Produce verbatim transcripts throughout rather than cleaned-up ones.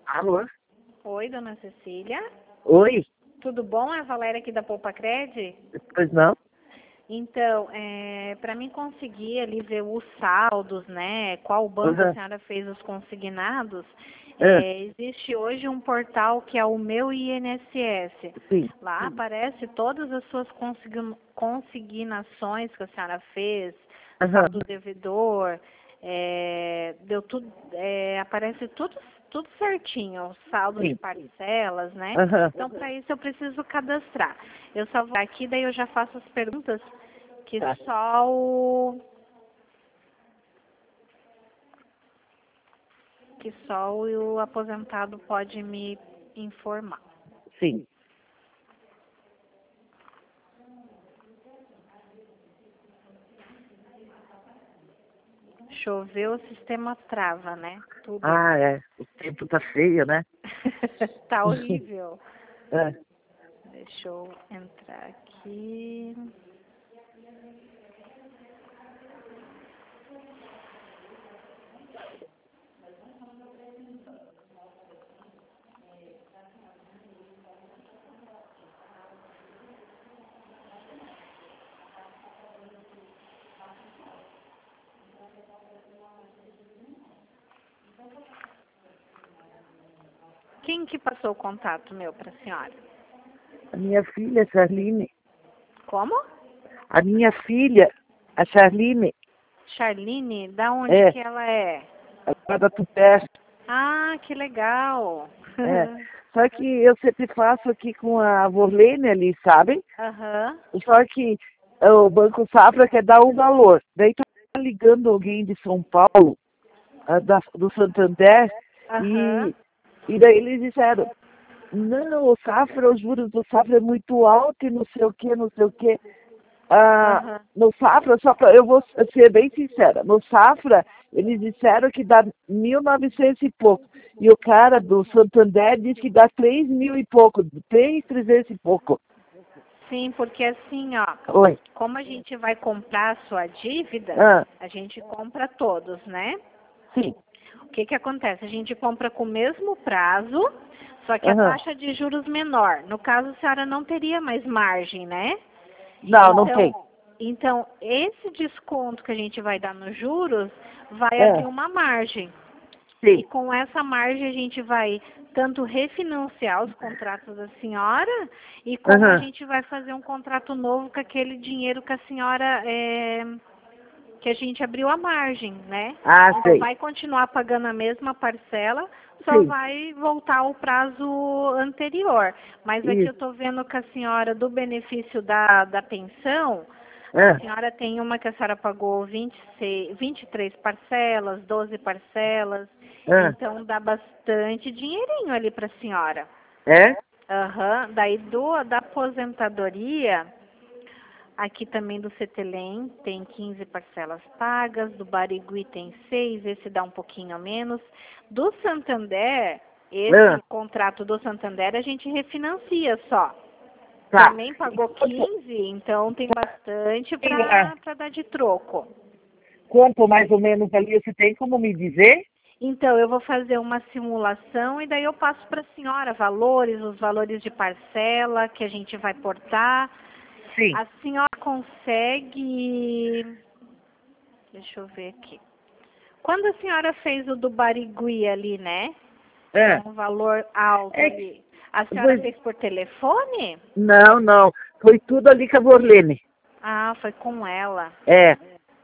Alô? Oi, dona Cecília. Oi? Tudo bom? É a Valéria aqui da Poupa Cred. Pois não? Então, é, para mim conseguir ali ver os saldos, né? Qual banco a Uhum. senhora fez os consignados, É, é, existe hoje um portal que é o Meu I N S S. sim. Lá aparece todas as suas consigna- consignações que a senhora fez, Aham. saldo devedor, é, deu tudo, é, aparece tudo, tudo certinho, o saldo de Sim. parcelas, né? Aham. Então, para isso eu preciso cadastrar. Eu só vou aqui, daí eu já faço as perguntas que Tá. só o que só o aposentado pode me informar. Sim. Choveu, o sistema trava, né? Tudo. Ah, é. O tempo tá feio, né? Tá horrível. É. Deixa eu entrar aqui. Quem que passou o contato meu para a senhora? A minha filha, Charline. Como? A minha filha, a Charline, Charline, da onde é, que ela é? ela da Tupé. Ah, que legal. É. Só que eu sempre faço aqui com a Vorlene ali, sabe? Aham. Só que é, o Banco Safra quer dar um valor. Daí tá ligando alguém de São Paulo, ah, da, do Santander, Aham. e, e daí eles disseram, não, o Safra, os juros do Safra é muito alto e não sei o que, não sei o que. Ah, Aham. no Safra, só pra, eu vou ser bem sincera, no Safra eles disseram que dá mil e novecentos e pouco. E o cara do Santander disse que dá três mil e pouco, três, trezentos e pouco. Sim, porque assim, ó, Oi. como a gente vai comprar a sua dívida, Ah, a gente compra todos, né? sim. O que que acontece? A gente compra com o mesmo prazo, só que a Aham. taxa de juros menor. No caso, a senhora não teria mais margem, né? Não, não tem. Então, então esse desconto que a gente vai dar nos juros vai abrir É, uma margem. E sim. com essa margem a gente vai tanto refinanciar os contratos da senhora e como a Aham. gente vai fazer um contrato novo com aquele dinheiro que a senhora é, que a gente abriu a margem, né? Ah, Então sei. vai continuar pagando a mesma parcela, só Sim. vai voltar ao prazo anterior. Mas aqui eu Isso. estou vendo que a senhora, do benefício da, da pensão, a É. senhora tem uma que a senhora pagou vinte e seis, vinte e três parcelas, doze parcelas, É. então dá bastante dinheirinho ali para a senhora. É? Aham. Daí do, da aposentadoria, aqui também do Cetelem tem quinze parcelas pagas, do Barigui tem seis, esse dá um pouquinho a menos. Do Santander, É. esse contrato do Santander a gente refinancia só. Tá. Também pagou Quanto, quinze, então tem bastante é, para para dar de troco. quanto mais ou menos ali você tem como me dizer? Então, eu vou fazer uma simulação e daí eu passo para a senhora valores, os valores de parcela que a gente vai portar. Sim. A senhora consegue... Deixa eu ver aqui. Quando a senhora fez o do Barigui ali, né? Que é É. um valor alto É, ali. A senhora pois, fez por telefone? não, não. Foi tudo ali com a Vorlene. Ah, foi com ela. É.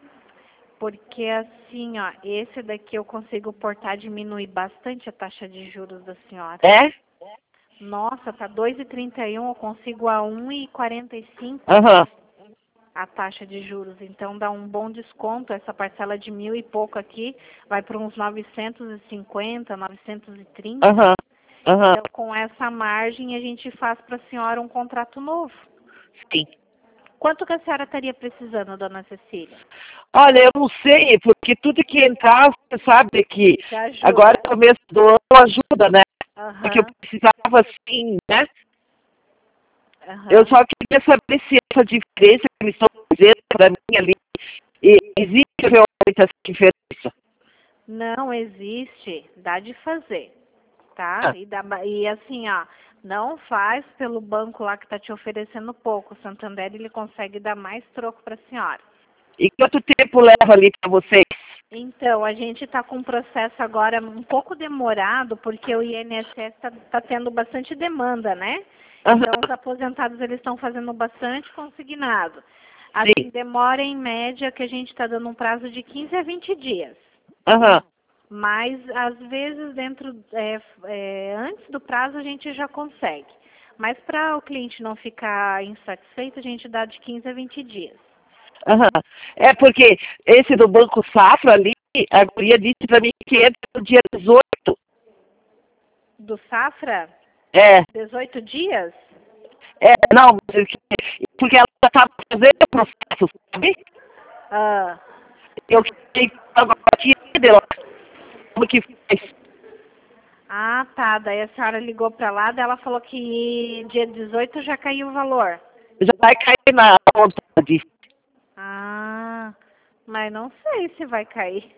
Porque assim, ó, esse daqui eu consigo portar, diminuir bastante a taxa de juros da senhora. É? Nossa, tá dois e trinta e um, eu consigo a um e quarenta e cinco Aham. a taxa de juros. Então dá um bom desconto. Essa parcela de mil e pouco aqui vai para uns novecentos e cinquenta, novecentos e trinta. Aham. Aham. Então com essa margem a gente faz para a senhora um contrato novo. Sim. Quanto que a senhora estaria precisando, dona Cecília? Olha, eu não sei, porque tudo que entrar, você sabe que Já agora ajuda. no começo do ano ajuda, né? Só que eu Aham, precisava assim, né? Eu aham. só queria saber se essa diferença que eles estão dizendo para mim ali, e- existe realmente essa diferença. Não existe, dá de fazer. tá? E, dá, ba- e assim, ó, não faz pelo banco lá que tá te oferecendo pouco. O Santander, ele consegue dar mais troco para a senhora. E quanto tempo leva ali para vocês? Então, a gente está com um processo agora um pouco demorado, porque o I N S S está tá tendo bastante demanda, né? Aham, Então, os aposentados eles estão fazendo bastante consignado. Assim, sim. demora em média que a gente está dando um prazo de quinze a vinte dias. Aham. Mas, às vezes, dentro, é, é, antes do prazo, a gente já consegue. Mas, para o cliente não ficar insatisfeito, a gente dá de quinze a vinte dias. Aham. É porque esse do Banco Safra ali, a guria disse para mim que entra no dia dezoito. Do Safra, É, dezoito dias? é, não, mas porque ela já estava fazendo o processo, sabe? Ah, Eu fiquei agora tirei dela. Como que faz? ah, tá. Daí a senhora ligou para lá, daí ela falou que dia dezoito já caiu o valor. Já vai cair na conta disso. Ah, mas não sei se vai cair.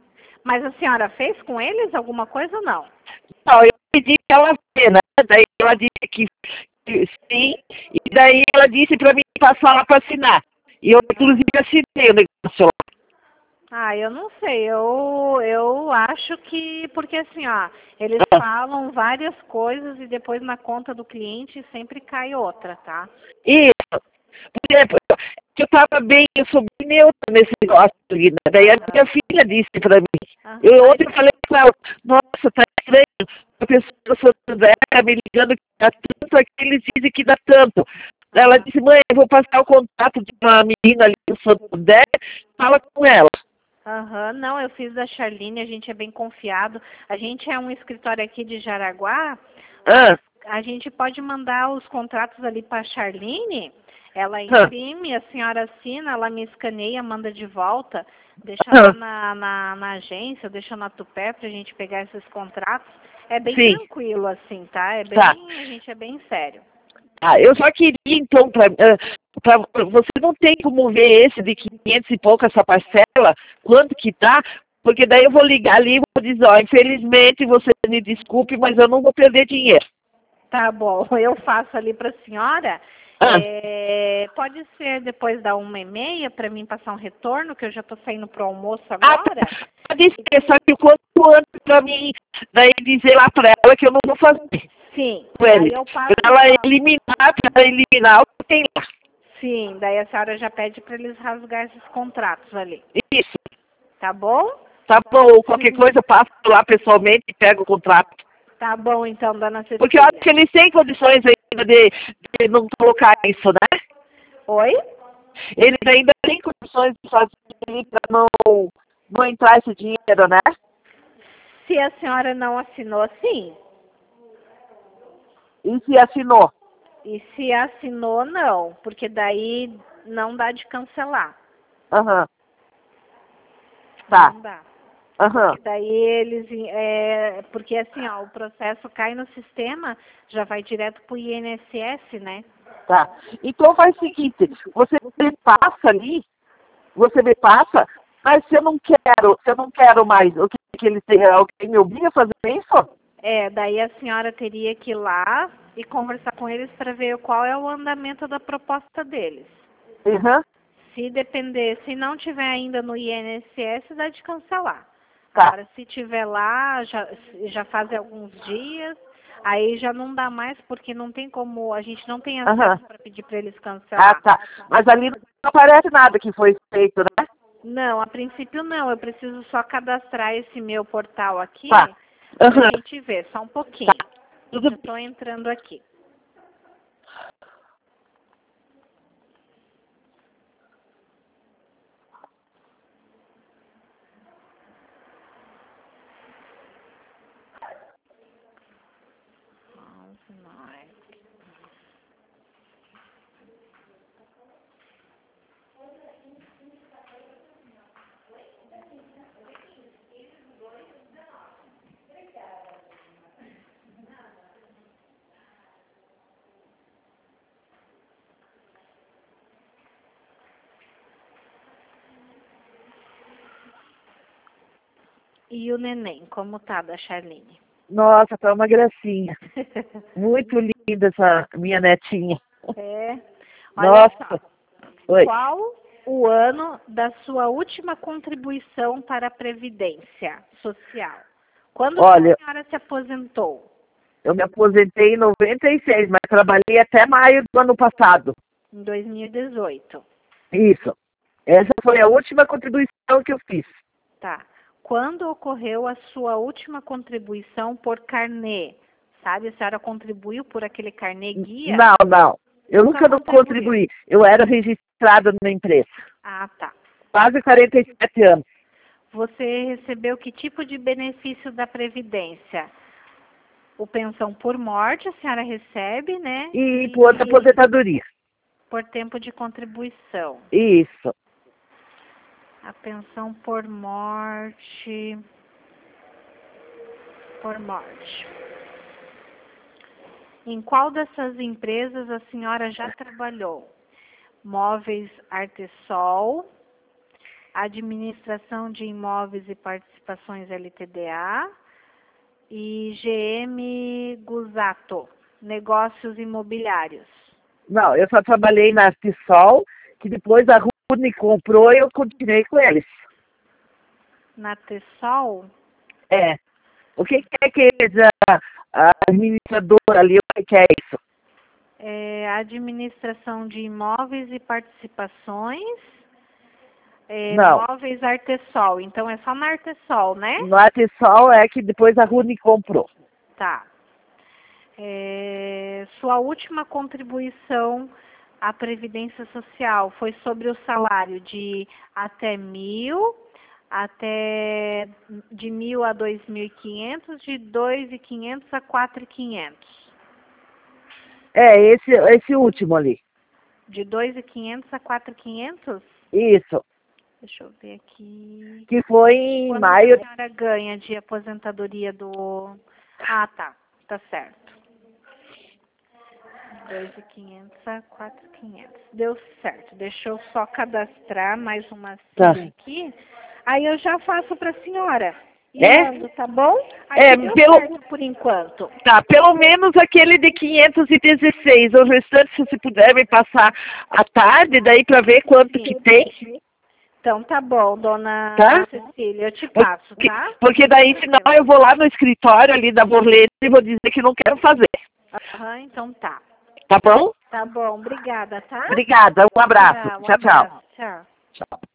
Mas a senhora fez com eles alguma coisa ou não? Não, eu pedi pra ela ver, né? Daí ela disse que, que sim, e daí ela disse pra mim passar lá pra assinar. E eu, inclusive, assinei o negócio lá. Ah, eu não sei. Eu, eu acho que, porque assim, ó, eles Ah, falam várias coisas e depois na conta do cliente sempre cai outra, tá? isso. Por exemplo, que eu tava bem, eu sou bem neutra nesse negócio ali, né? Daí a Aham, minha filha disse pra mim. aham, Eu mas, ontem falei pra ela, nossa, tá estranho. A pessoa do Santander tá me ligando que dá tanto, aqui eles dizem que dá tanto. Ela aham. disse, mãe, eu vou passar o contato de uma menina ali do Santander, fala com ela. Aham, não, eu fiz da Charline, a gente é bem confiado. A gente é um escritório aqui de Jaraguá, mas Ah, a gente pode mandar os contratos ali para a Charline, ela ah, imprime, a senhora assina, ela me escaneia, manda de volta, deixa lá ah, na, na, na agência, deixa na Tupé para a gente pegar esses contratos. É bem sim, tranquilo assim, tá? É tá. bem, a gente é bem sério. Ah, eu só queria, então, pra, ah, pra- você não tem como ver esse de quinhentos e pouco, essa parcela, quanto que tá? Porque daí eu vou ligar ali e vou dizer, ó, infelizmente você me desculpe, mas eu não vou perder dinheiro. Tá bom, eu faço ali para a senhora. Ah, É, pode ser depois da uma e meia para mim passar um retorno, que eu já estou saindo para o almoço ah tá. agora. Pode ser, só que o quanto antes pra mim, daí dizer lá pra ela que eu não vou fazer Sim, com daí ele. eu Pra passo ela só. eliminar, pra ela eliminar o que tem lá. Sim, daí a senhora já pede para eles rasgar esses contratos ali. Isso. Tá bom? Tá bom, qualquer coisa eu passo lá pessoalmente e pego o contrato. Tá bom então, dona Porque eu acho Cecília. que eles têm condições ainda de, de não colocar isso, né? Oi? Eles ainda têm condições de fazer para não, não entrar esse dinheiro, né? Se a senhora não assinou, sim. E se assinou. E se assinou, não, porque daí não dá de cancelar. Aham, tá. Não dá. Aham, Porque daí eles, é, porque assim, ó, o processo cai no sistema, já vai direto pro I N S S, né? tá. Então faz o seguinte, você me passa ali, você me passa, mas se eu não quero, se eu não quero mais, o que, que eles têm, alguém me obriga a fazer isso? É, daí a senhora teria que ir lá e conversar com eles para ver qual é o andamento da proposta deles. Aham, Se depender, se não tiver ainda no I N S S, dá de cancelar. tá. Agora, se tiver lá, já, já faz alguns dias, aí já não dá mais, porque não tem como, a gente não tem Aham. acesso para pedir para eles Ah, cancelar. tá. Mas ali não aparece nada que foi feito, né? Não, a princípio não. Eu preciso só cadastrar esse meu portal aqui Tá. para a Aham. gente ver, só um Tá. pouquinho. Tudo Eu estou entrando aqui. E o neném, como tá da Charlene? Nossa, tá uma gracinha. Muito linda essa minha netinha. É. Olha Nossa. só. Oi. Qual o ano da sua última contribuição para a Previdência Social? Quando Olha, a senhora se aposentou? eu me aposentei em noventa e seis, mas trabalhei até maio do ano passado. Em dois mil e dezoito. Isso. Essa foi a última contribuição que eu fiz. Tá. Quando ocorreu a sua última contribuição por carnê? Sabe, a senhora contribuiu por aquele carnê guia? Não, não. Eu nunca, Nunca não contribuiu. contribuí. Eu era registrada na empresa. Ah, tá. Quase quarenta e sete anos. Você recebeu que tipo de benefício da Previdência? O pensão por morte, a senhora recebe, né? E por outra aposentadoria. Por tempo de contribuição. Isso. A pensão por morte. Por morte. Em qual dessas empresas a senhora já trabalhou? Móveis Artesol, Administração de Imóveis e Participações L T D A e G M Gusato, Negócios Imobiliários. Não, eu só trabalhei na Artesol, que depois a Rune comprou e eu continuei com eles. Na Tessol? É. O que que é que a, a administradora ali, o que que é isso? É, Administração de Imóveis e Participações, é, Não. Móveis Artesol. Então é só na Artesol, né? No Artesol é que depois a Rune comprou. Tá. É, sua última contribuição à Previdência Social foi sobre o salário de até mil, até de mil a dois mil e quinhentos, de dois mil e quinhentos a quatro mil e quinhentos. É, esse, esse último ali. De dois mil e quinhentos a quatro mil e quinhentos? Isso. Deixa eu ver aqui. Que foi em Quando maio. a senhora ganha de aposentadoria do... Ah, tá. Tá certo. dois mil e quinhentos a quatro mil e quinhentos. Deu certo. Deixa eu só cadastrar mais uma Tá. senha aqui. Aí eu já faço para a senhora. E É? mando, tá bom? Aqui É, deu pelo- certo por enquanto. Tá, pelo menos aquele de quinhentos e dezesseis. O restante, se você puder me passar à tarde, daí para ver quanto Sim. que tem, Então tá bom, dona tá? Cecília. Eu te passo, Porque, tá? porque daí, senão, eu vou lá no escritório ali da Borlete e vou dizer que não quero fazer. Aham, então tá. Tá bom? Tá bom, obrigada, tá? Obrigada, um abraço. um Tchau, tchau. abraço, tchau. Tchau.